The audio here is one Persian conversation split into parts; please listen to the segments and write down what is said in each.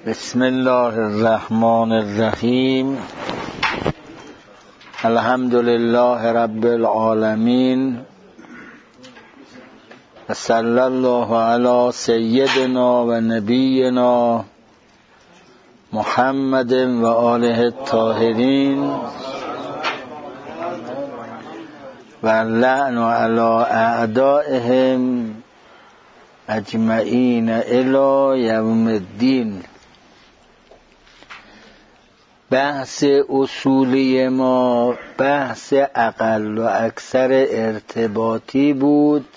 بسم الله الرحمن الرحیم. الحمد لله رب العالمین و صلی الله علی سیدنا و نبینا محمد و آله الطاهرین و اللعن علی اعدائهم اجمعین الی یوم الدین. بحث اصولی ما بحث اقل و اکثر ارتباطی بود.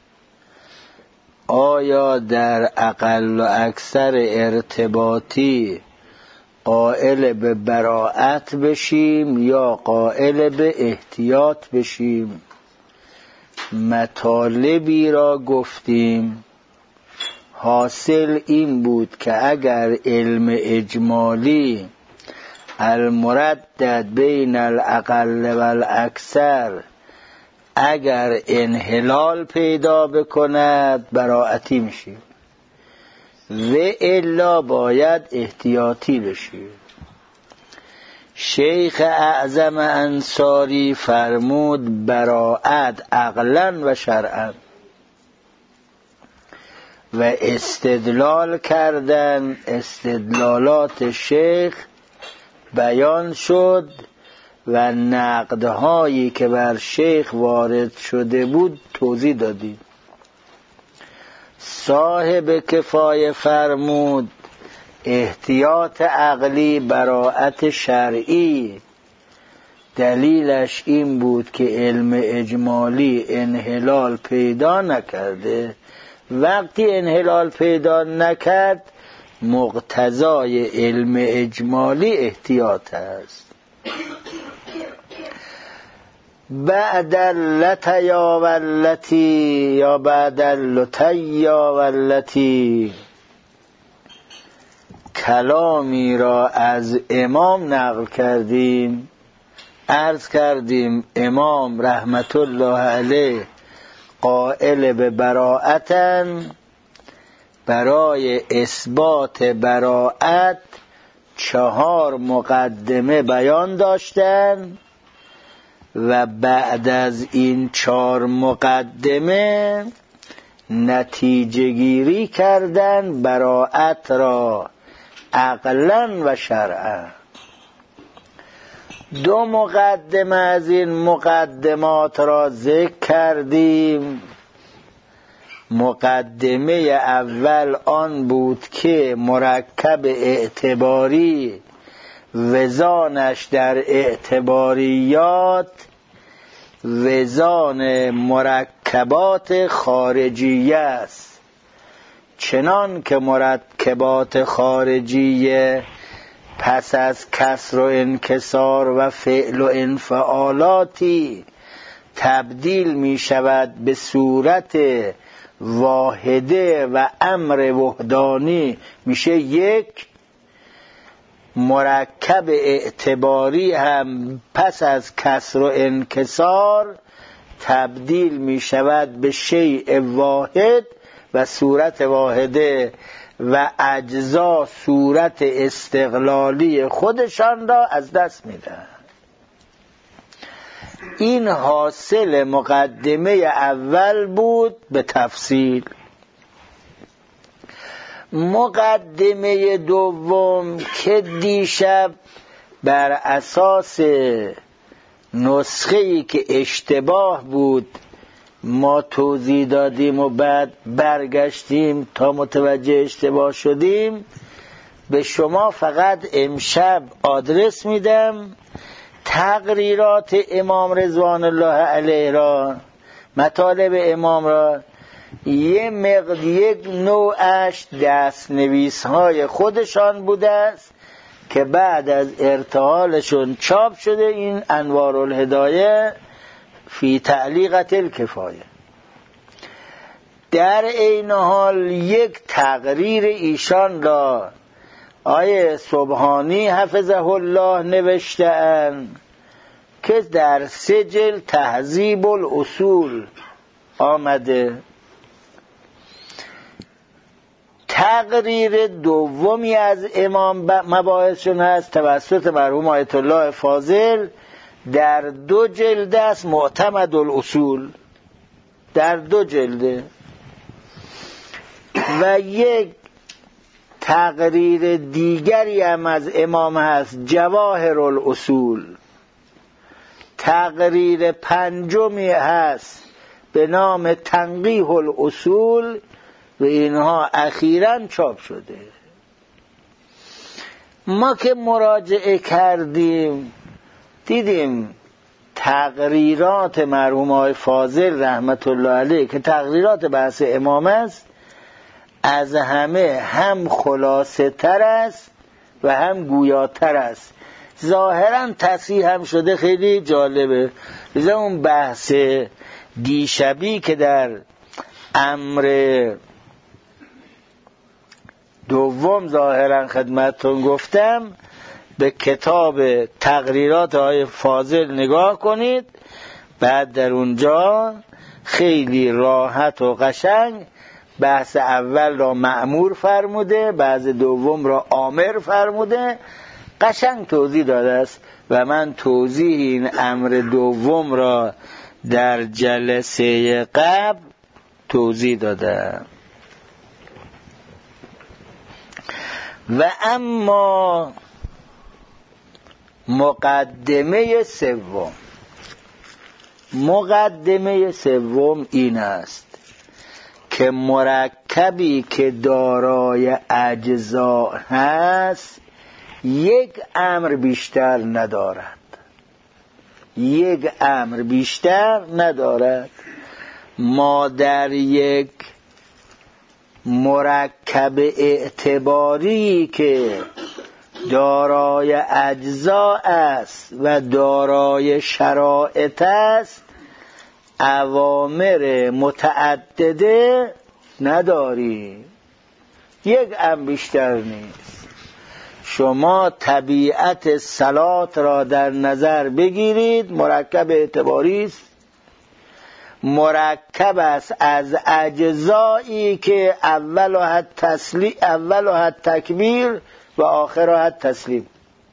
آیا در اقل و اکثر ارتباطی قائل به براءت بشیم یا قائل به احتیاط بشیم؟ مطالبی را گفتیم. حاصل این بود که اگر علم اجمالی المردد بین الاقل و الاکثر اگر انحلال پیدا بکند براءتی میشیم و الا باید احتیاطی بشیم. شیخ اعظم انصاری فرمود براءت عقلا و شرعا و استدلال کردن. استدلالات شیخ بیان شد و نقدهایی که بر شیخ وارد شده بود توضیح دادیم. صاحب کفایه فرمود احتیاط عقلی براءت شرعی. دلیلش این بود که علم اجمالی انحلال پیدا نکرده. وقتی انحلال پیدا نکرد مقتضای علم اجمالی احتیاط است. بعد اللتیا واللتی یا بعد اللتیا واللتی کلامی را از امام نقل کردیم. عرض کردیم امام رحمت الله علیه قائل به براءتن. برای اثبات براءت 4 مقدمه بیان داشتن و بعد از این 4 مقدمه نتیجه گیری کردن براءت را عقلا و شرعا. 2 مقدمه از این مقدمات را ذکر کردیم. مقدمه اول آن بود که مرکب اعتباری وزانش در اعتباریات وزان مرکبات خارجیه است، چنان که مرکبات خارجیه پس از کسر و انکسار و فعل و انفعالاتی تبدیل می شود به صورت واحده و امر وحدانی میشه یک. مرکب اعتباری هم پس از کسر و انکسار تبدیل می شود به شیء واحد و صورت واحده و اجزا صورت استقلالی خودشان را از دست میدن. این حاصل مقدمه اول بود به تفصیل. مقدمه دوم که دیشب بر اساس نسخه‌ای که اشتباه بود ما توضیح دادیم و بعد برگشتیم تا متوجه اشتباه شدیم، به شما فقط امشب آدرس میدم. تقریرات امام رضوان الله علیه را، مطالب امام را، یک نوعش دستنویس های خودشان بوده است که بعد از ارتحالشون چاپ شده. این انوار الهدایه فی تعلیقت الکفایه. در این حال یک تقریر ایشان را آیه سبحانی حفظه الله نوشته‌اند که در سجل تهذیب الاصول آمده. تقریر دومی از امام مباحثشون هست توسط مرحوم آیت الله فاضل در 2 جلد است، معتمد الاصول، در 2 جلده. و یک تقریر دیگری هم از امام هست، جواهر الاصول. تقریر 5می هست به نام تنقیح الاصول و اینها اخیراً چاپ شده. ما که مراجعه کردیم دیدیم تقریرات مرحوم آقای فاضل رحمت الله علیه که تقریرات بحث امام است، از همه هم خلاصه تر است و هم گویاتر است. ظاهرا تصحیح هم شده، خیلی جالبه. لذا اون بحث دیشبی که در امر دوم ظاهرا خدمتتون گفتم، به کتاب تقریرات آقای فاضل نگاه کنید، بعد در اونجا خیلی راحت و قشنگ بحث اول را مأمور فرموده، بحث دوم را آمر فرموده، قشنگ توضیح داده است. و من توضیح این امر دوم را در جلسه قبل توضیح دادم. و اما مقدمه سوم این است که مرکبی که دارای اجزا هست یک امر بیشتر ندارد. ما در یک مرکب اعتباری که دارای اجزا است و دارای شرائط است اوامر متعدده نداریم، یک امر بیشتر نیست. شما طبیعت صلات را در نظر بگیرید، مرکب اعتباری است، مرکب است از اجزایی که اولها تکبیر و آخرها تسلیم،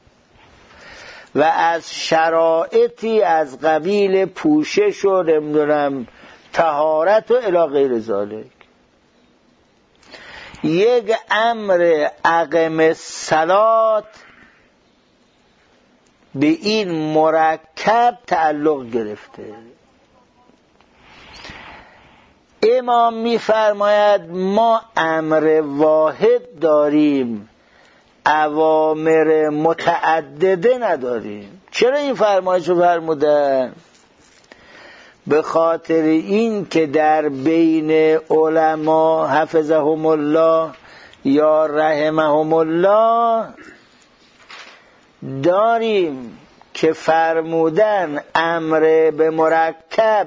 و از شرائطی از قبیل پوشش و نمیدونم طهارت و الی غیر ذالک. یک امر اقم الصلات به این مرکب تعلق گرفته. امام می‌فرماید ما امر واحد داریم، اوامر متعدده نداریم. چرا این فرمایش رو فرمودن؟ به خاطر این که در بین علما حفظهم الله یا رحمهم الله داریم که فرمودن امر به مرکب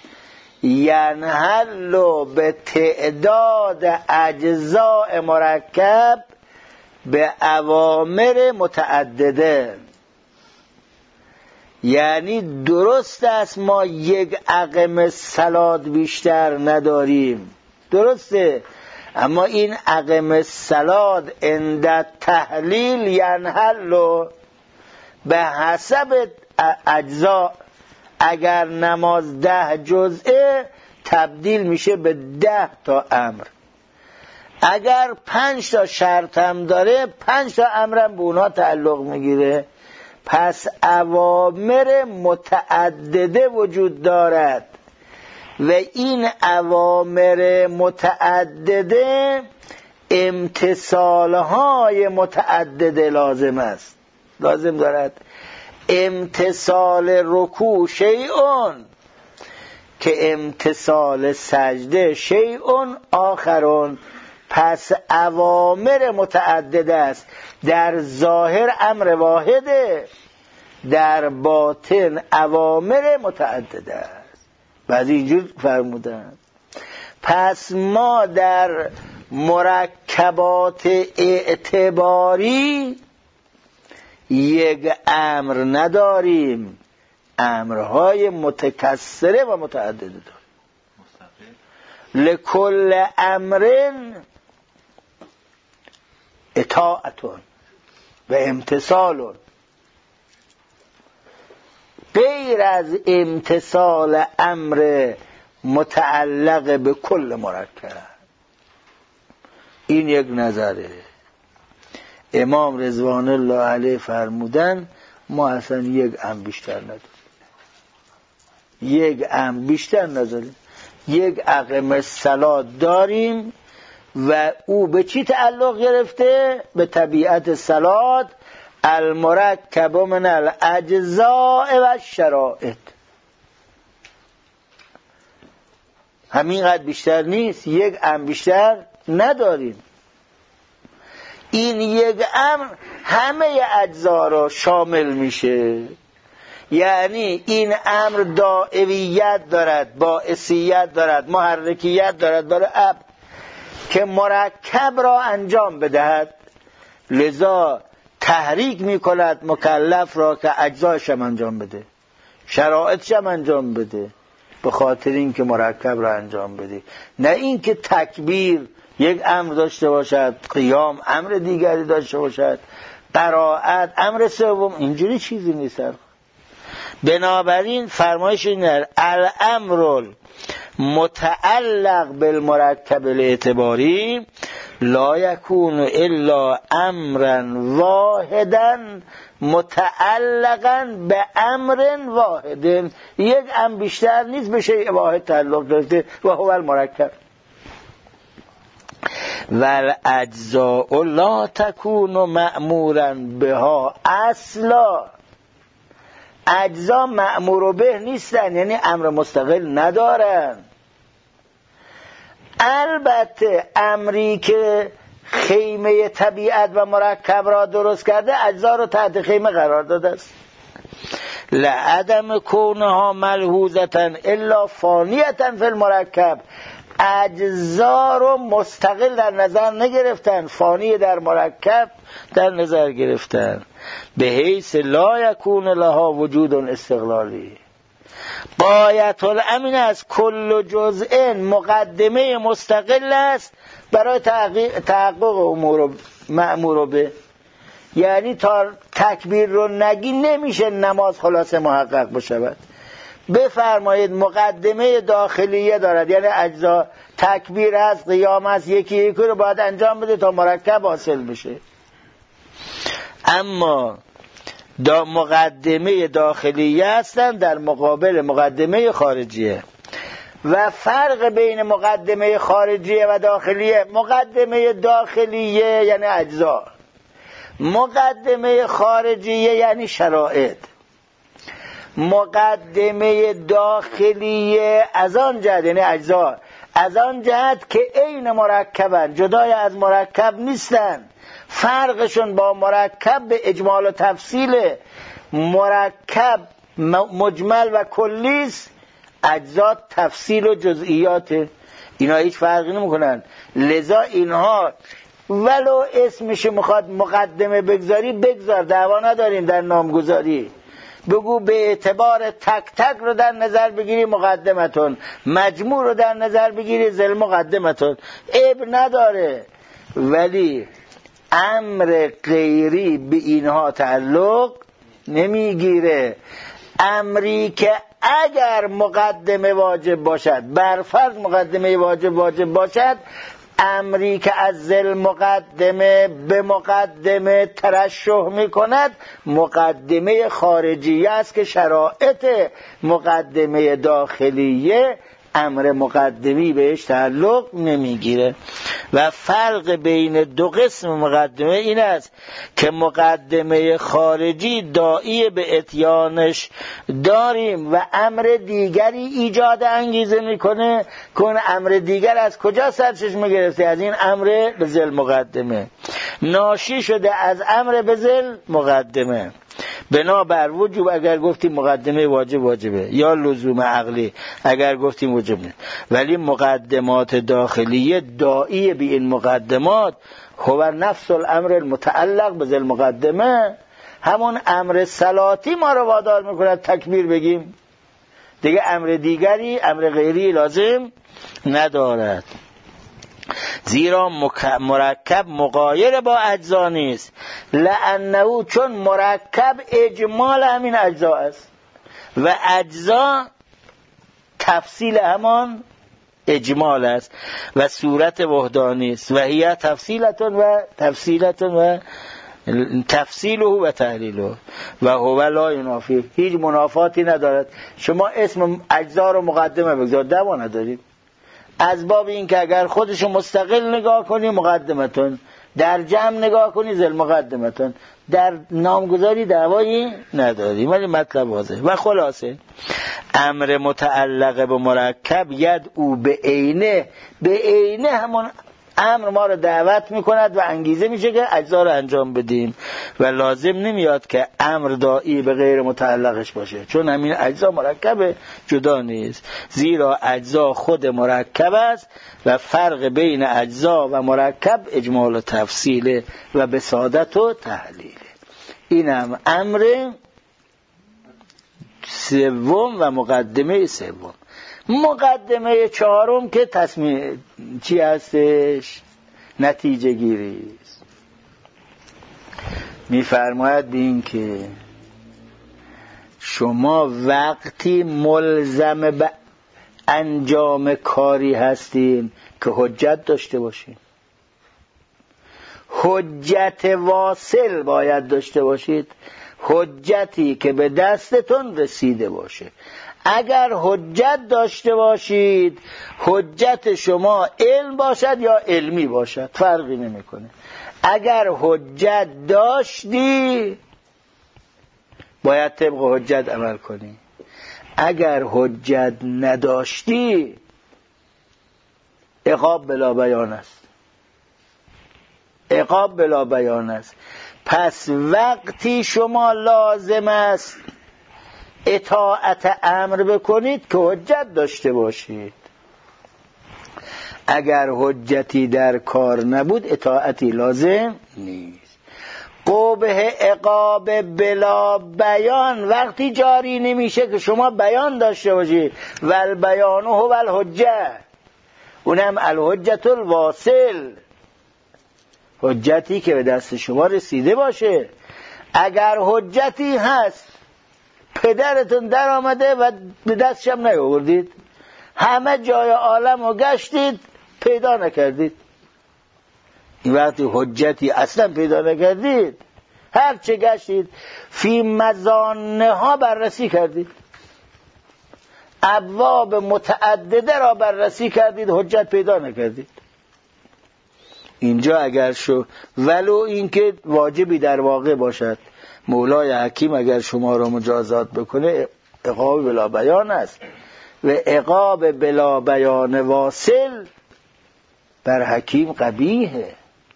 ینحل به تعداد اجزاء مرکب به اوامر متعدده. یعنی درست است ما یک اقم صلات بیشتر نداریم، درسته، اما این اقم صلات عند تحلیل ینحل به حسب اجزا. اگر نماز 10 جزءه تبدیل میشه به 10 تا امر. اگر 5 تا شرط هم داره 5 تا امرم به اونها تعلق میگیره. پس اوامر متعدده وجود دارد و این اوامر متعدده امتثالهای متعدده لازم دارد. امتثال رکوع شیئون که امتثال سجده شیئون آخرون. پس اوامر متعدده است. در ظاهر امر واحده، در باطن اوامر متعدده است. بعد اینجور فرمودن. پس ما در مرکبات اعتباری یک امر نداریم، امرهای متکثره و متعدده داریم. لکل امرن اطاعتون و امتثالون. غیر از امتثال امر متعلق به کل مرکب. این یک نظره. امام رضوان الله علیه فرمودن ما اصلا یک ام بیشتر نداریم، یک ام بیشتر نداریم. یک اقیم الصلاة داریم و او به چی تعلق گرفته؟ به طبیعت صلات المرکب من الاجزاء و الشرائط. همینقدر بیشتر نیست، یک ام بیشتر نداریم. این یک امر همه اجزا را شامل میشه. یعنی این امر دائمیت دارد، باعثیت دارد، محرکیت دارد برای عبد که مرکب را انجام بدهد، لذا تحریک میکند مکلف را که اجزایش هم انجام بده، شرایطش هم انجام بده، به خاطر اینکه مرکب را انجام بده. نه اینکه تکبیر یک امر داشته باشد، قیام امر دیگری داشته باشد، قرائت امر سوم، اینجوری چیزی نیست. بنابراین فرمایش اینه الامر متعلق بالمرکب الاعتباری لا یکون الا امرا واحدا متعلقا به امر واحد. یک امر بیشتر نیست به شیء واحد تعلق گرفته و هو المرکب. والاجزاء لا تكون مأمورا بها اصلا. اجزا مأمور به نیستن، یعنی امر مستقل ندارن. البته امری که خیمه طبیعت و مرکب را درست کرده اجزا را تحت خیمه قرار داده است. لعدم کونها ملحوظتا الا فانیتا فی المرکب. اجزا رو مستقل در نظر نگرفتن، فانی در مرکب در نظر گرفتن، به حیث لا یکون لها وجود استقلالی. غایت الامر از کل جزء مقدمه مستقل است برای تحقق امور مأمور به. یعنی تا تکبیر رو نگی نمیشه نماز خلاصه محقق بشود. بفرمایید مقدمه داخلیه دارد، یعنی اجزا تکبیر است، قیام است، یکی یکی رو باید انجام بده تا مرکب حاصل بشه. اما مقدمه داخلیه هستند در مقابل مقدمه خارجیه. و فرق بین مقدمه خارجیه و داخلیه، مقدمه داخلیه یعنی اجزا، مقدمه خارجیه یعنی شرایط. مقدمه داخلیه از آن جهت یعنی اجزا، از آن جهت که عین مرکبن، جدای از مرکب نیستن. فرقشون با مرکب به اجمال و تفصیل. مرکب مجمل و کلیست، اجزا تفصیل و جزئیات. اینا هیچ فرقی نمیکنن. لذا اینها ولو اسمش میخواد مقدمه بگذاری بگذار، دعوا نداریم در نامگذاری. بگو به اعتبار تک تک رو در نظر بگیری مقدمتون، مجموع رو در نظر بگیری ذل مقدمتون، عیب نداره. ولی امر غیری به اینها تعلق نمیگیره. امری که اگر مقدمه واجب باشد، برفرض مقدمه واجب باشد، امری که از ذل مقدمه به مقدمه ترشح میکند مقدمه خارجیه است که شرایط مقدمه داخلیه امر مقدمی بهش تعلق نمیگیره. و فرق بین دو قسم مقدمه این است که مقدمه خارجی داعی به اتیانش داریم و امر دیگری ایجاد انگیزه میکنه که اون امر دیگر از کجا سرچشمه گرفته؟ از این امر به ذل مقدمه، ناشی شده از امر به ذل مقدمه. بنابر وجوب اگر گفتیم مقدمه واجبه یا لزوم عقلی اگر گفتیم وجوبه، ولی مقدمات داخلیه داعی به این مقدمات هو نفس الامر المتعلق به ذل مقدمه. همون امر صلاتی ما رو وادار میکنه تکبیر بگیم، دیگه امر دیگری، امر غیری لازم ندارد. زیرا مرکب مغایر با اجزا نیست، لانه چون مرکب اجمال همین اجزا است و اجزا تفصیل همان اجمال است و صورت وحدانی است و هی تفصیلتون و تفصیله و تحلیله و هو لا ینافی، هیچ منافاتی ندارد. شما اسم اجزا رو مقدمه بگذار، دوا ندارید. از باب این که اگر خودشو مستقل نگاه کنی مقدمتون، در جمع نگاه کنی ذل مقدمتون، در نامگذاری دعوایی نداری. ولی مطلب واضحه. و خلاصه امر متعلق به مرکب ید او به عینه همون امر ما رو دعوت میکند و انگیزه میشه که اجزا رو انجام بدیم و لازم نمیاد که امر داعی به غیر متعلقش باشه، چون همین اجزا مرکب جدا نیست، زیرا اجزا خود مرکب است و فرق بین اجزا و مرکب اجمال و تفصیله و بساطت و تحلیله. اینم امر سوم و مقدمه سوم. مقدمه چهارم که تصمیم چی هستش؟ نتیجه گیری است. میفرماید این که شما وقتی ملزم به انجام کاری هستین که حجت داشته باشین، حجت واصل باید داشته باشید، حجتی که به دستتون رسیده باشه. اگر حجت داشته باشید، حجت شما علم باشد یا علمی باشد فرقی نمیکنه. اگر حجت داشتی باید طبق حجت عمل کنی، اگر حجت نداشتی عقاب بلا بیان است، عقاب بلا بیان است. پس وقتی شما لازم است اطاعت امر بکنید که حجت داشته باشید. اگر حجتی در کار نبود اطاعتی لازم نیست. قبح عقاب بلا بیان وقتی جاری نمیشه که شما بیان داشته باشید. والبیان هو الحجه، اونم الحجت الواصل، حجتی که به دست شما رسیده باشه. اگر حجتی هست پدرتون در آمده و به دستشم نیاوردید، همه جای عالم رو گشتید پیدا نکردید، این وقتی حجتی اصلا پیدا نکردید، هر چه گشتید فی مزانه ها بررسی کردید، ابواب متعدده را بررسی کردید، حجت پیدا نکردید. اینجا اگر شو ولو اینکه واجبی در واقع باشد، مولای حکیم اگر شما را مجازات بکنه عقاب بلا بیان است و عقاب بلا بیان واصل بر حکیم قبیحه.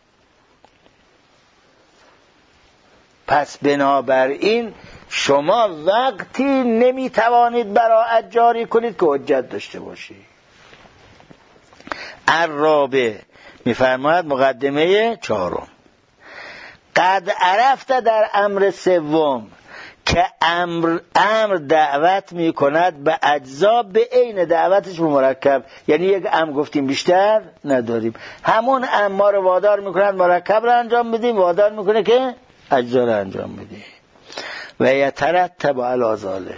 پس بنابراین شما وقتی نمیتوانید براءت جاری کنید که حجت داشته باشید. الرابع میفرماید مقدمه چهارم، قد عرفت در امر سوم که امر دعوت میکند به اجزا به عین دعوتش به مرکب. یعنی یک امر گفتیم بیشتر نداریم، همون امر ما رو وادار میکند مرکب رو انجام بدیم، وادار میکنه که اجزا رو انجام بدیم. و یترتب علی ذلک،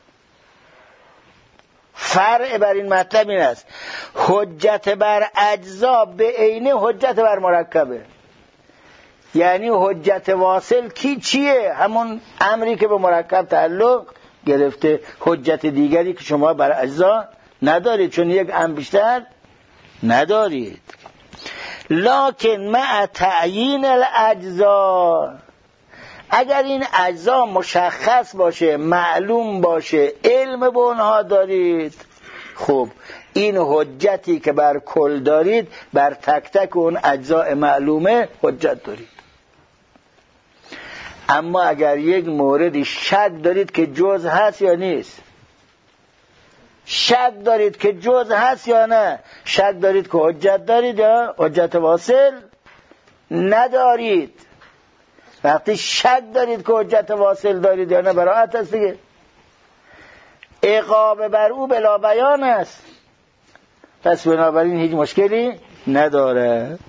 فرع بر این مطلب این است حجت بر اجزا به عین حجت بر مرکبه. یعنی حجت واصل کی چیه؟ همون امری که به مرکب تعلق گرفته. حجت دیگری که شما بر اجزا ندارید، چون یک امر بیشتر ندارید. لکن مع تعیین الاجزا، اگر این اجزا مشخص باشه، معلوم باشه، علم به اونها دارید، خب این حجتی که بر کل دارید بر تک تک اون اجزاء معلومه حجت دارید. اما اگر یک موردی شک دارید که جز هست یا نیست، شک دارید که جز هست یا نه، شک دارید که حجت دارید یا حجت واصل ندارید. وقتی شک دارید که حجت واصل دارید یا نه براءت هست دیگه، عقاب بر او بلا بیان است. پس بنابراین هیچ مشکلی نداره.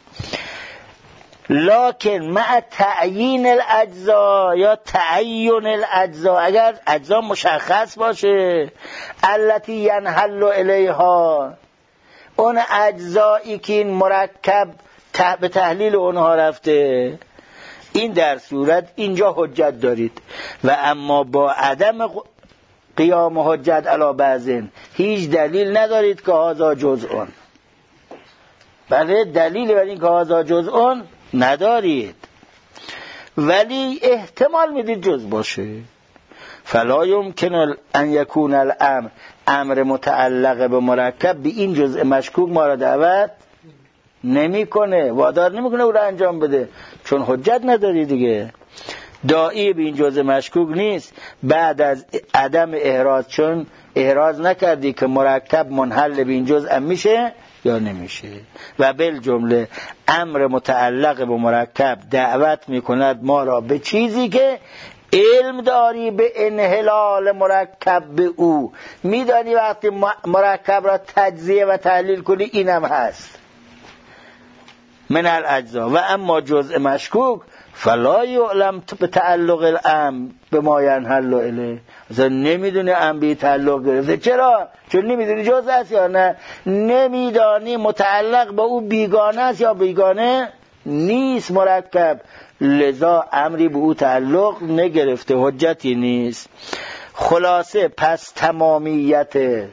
لکن مع تعیین الاجزا یا تعین الاجزا، اگر اجزا مشخص باشه، التي ينحل الیها، اون اجزایی که این مرکب به تحلیل اونها رفته، این در صورت اینجا حجت دارید. و اما با عدم قیام حجت علی بعضین، هیچ دلیل ندارید که هذا جزء. بله، دلیل بر این که هذا جزء ندارید، ولی احتمال میدید جز باشه. فلا یمکن ان یکون الامر، امر متعلق به مرکب به این جزء مشکوک ما را دعوت نمیکنه، وادار نمیکنه او را انجام بده، چون حجت نداری دیگه. داعی به این جزء مشکوک نیست بعد از عدم احراز، چون احراز نکردی که مرکب منحل به این جزء میشه یا نمیشه. و بالجمله امر متعلق به مرکب دعوت میکند ما را به چیزی که علم داری به انحلال مرکب به او، میدانی وقتی مرکب را تجزیه و تحلیل کنی اینم هست من الاجزا. و اما جزء مشکوک فلا یعلم به تعلق الامر به ما ینحل الیه، اصلا نمیدونی امر به تعلق گرفته. چرا؟ چون نمیدونی جزء است یا نه، نمیدانی متعلق به او بیگانه است یا بیگانه نیست مرکب، لذا امری به او تعلق نگرفته، حجتی نیست. خلاصه پس تمامیت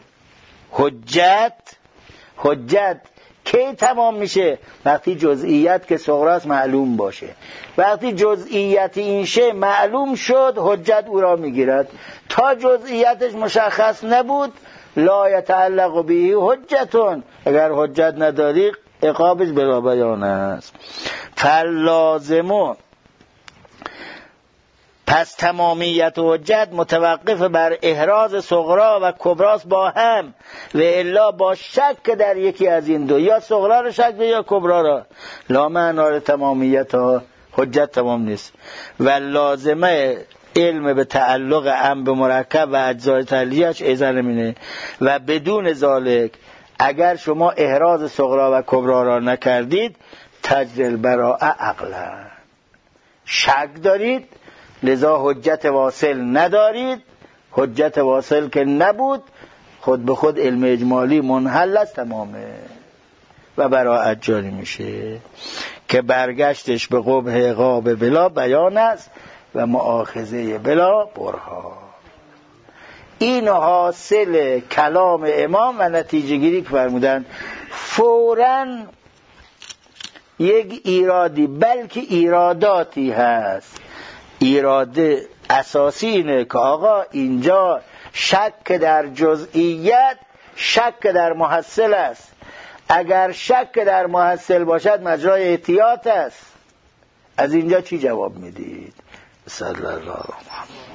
حجت کی تمام میشه؟ وقتی جزئیات که صغراست معلوم باشه. وقتی جزئیات این شی معلوم شد حجت او را میگیرد. تا جزئیاتش مشخص نبود لا یتعلق به حجتون، اگر حجت نداری عقابش بلا بیان است. فلازمو، پس تمامیت حجت متوقف بر احراز صغرا و کبراست با هم، و الا با شک در یکی از این دو، یا صغرا را شک یا کبرا را، لا معنی تمامیت ها حجت تمام نیست. و لازمه علم به تعلق امر به مرکب و اجزای تحلیلیش ایزن مینه. و بدون ذالک اگر شما احراز صغرا و کبرا را نکردید تجری البراء عقلا، شک دارید، لذا حجت واصل ندارید. حجت واصل که نبود خود به خود علم اجمالی منحل است تمامه و براءت جاری میشه که برگشتش به قبح عقاب بلا بیان است و مؤاخذه بلا برهان. این حاصل کلام امام و نتیجه گیری که فرمودن. فوراً یک ایرادی بلکه ایراداتی هست. ایراده اساسی اینه که آقا اینجا شک در جزئیت شک در محصل است. اگر شک در محصل باشد مجرای احتیاط است. از اینجا چی جواب میدید؟ صلی الله علیه و